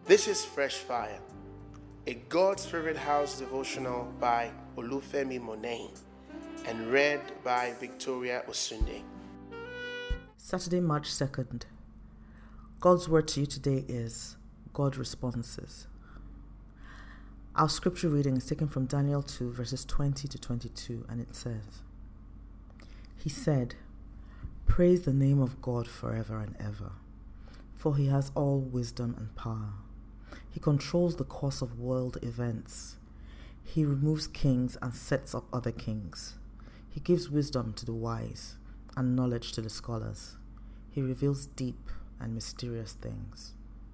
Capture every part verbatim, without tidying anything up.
This is Fresh Fire, a God's Favorite House devotional by Olufemi Monain and read by Victoria Osunde. Saturday, March second. God's word to you today is God responses. Our scripture reading is taken from Daniel two, verses twenty to twenty-two, and it says, He said, Praise the name of God forever and ever, for he has all wisdom and power. He controls the course of world events. He removes kings and sets up other kings. He gives wisdom to the wise and knowledge to the scholars. He reveals deep and mysterious things.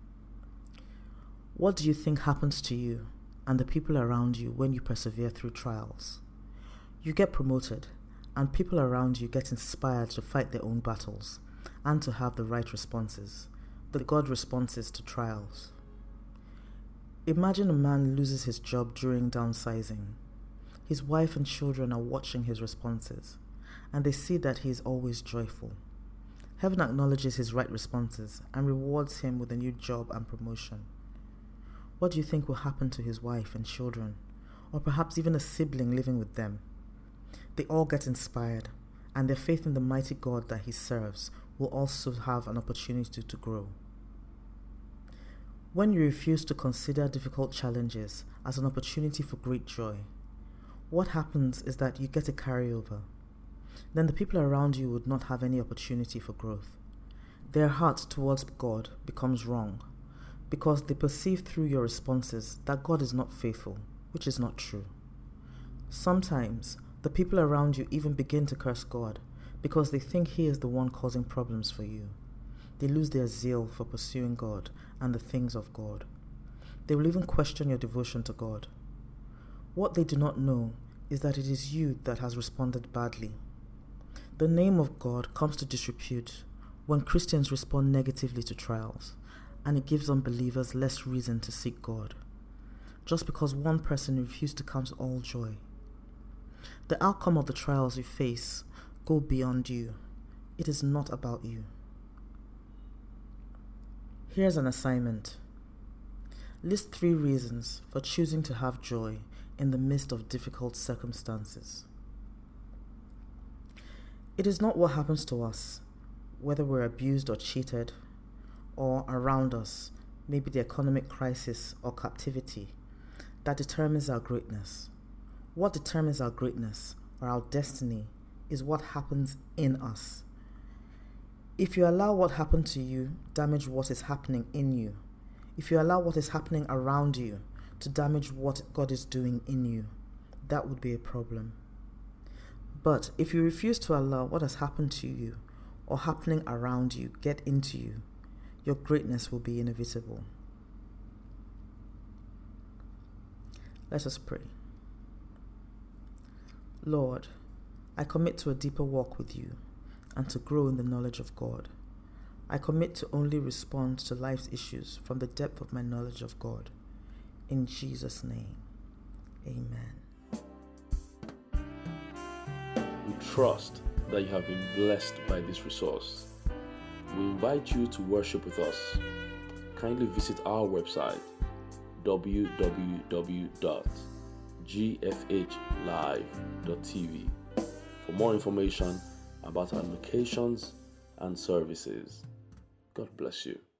What do you think happens to you and the people around you when you persevere through trials? You get promoted, and people around you get inspired to fight their own battles and to have the right responses, the God responses to trials. Imagine a man loses his job during downsizing. His wife and children are watching his responses, and they see that he is always joyful. Heaven acknowledges his right responses and rewards him with a new job and promotion. What do you think will happen to his wife and children, or perhaps even a sibling living with them? They all get inspired, and their faith in the mighty God that he serves will also have an opportunity to grow. When you refuse to consider difficult challenges as an opportunity for great joy, what happens is that you get a carryover. Then the people around you would not have any opportunity for growth. Their heart towards God becomes wrong because they perceive through your responses that God is not faithful, which is not true. Sometimes the people around you even begin to curse God because they think he is the one causing problems for you. They lose their zeal for pursuing God and the things of God. They will even question your devotion to God. What they do not know is that it is you that has responded badly. The name of God comes to disrepute when Christians respond negatively to trials, and it gives unbelievers less reason to seek God, just because one person refused to count all joy. The outcome of the trials you face go beyond you. It is not about you. Here's an assignment. List three reasons for choosing to have joy in the midst of difficult circumstances. It is not what happens to us, whether we're abused or cheated, or around us, maybe the economic crisis or captivity, that determines our greatness. What determines our greatness or our destiny is what happens in us. If you allow what happened to you damage what is happening in you, if you allow what is happening around you to damage what God is doing in you, that would be a problem. But if you refuse to allow what has happened to you or happening around you get into you, your greatness will be inevitable. Let us pray. Lord, I commit to a deeper walk with you and to grow in the knowledge of God. I commit to only respond to life's issues from the depth of my knowledge of God. In Jesus' name, amen. We trust that you have been blessed by this resource. We invite you to worship with us. Kindly visit our website, w w w dot g f h live dot t v, for more information about our locations and services. God bless you.